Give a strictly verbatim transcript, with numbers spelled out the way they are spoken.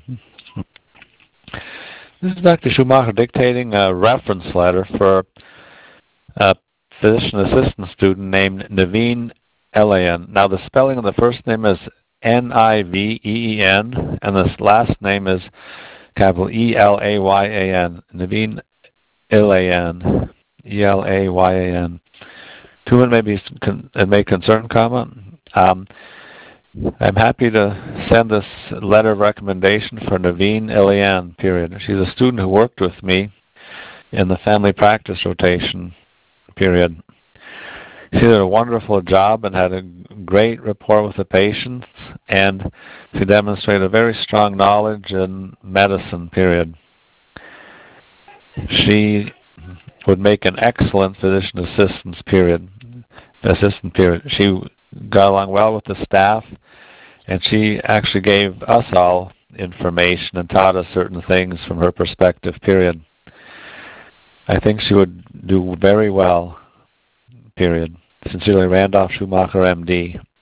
This is Doctor Schumacher dictating a reference letter for a physician assistant student named Naveen Elayan. Now, the spelling of the first name is N I V E E N, and the last name is capital E L A Y A N. Naveen Elayan. E L A Y A N. To it may, be, it may concern, comma. Um, I'm happy to send this letter of recommendation for Naveen Elayan, period. She's a student who worked with me in the family practice rotation, period. She did a wonderful job and had a great rapport with the patients, and she demonstrated a very strong knowledge in medicine, period. She would make an excellent physician assistant, period. Assistant, period. She got along well with the staff, and she actually gave us all information and taught us certain things from her perspective, period. I think she would do very well, period. Sincerely, Randolph Schumacher, M D.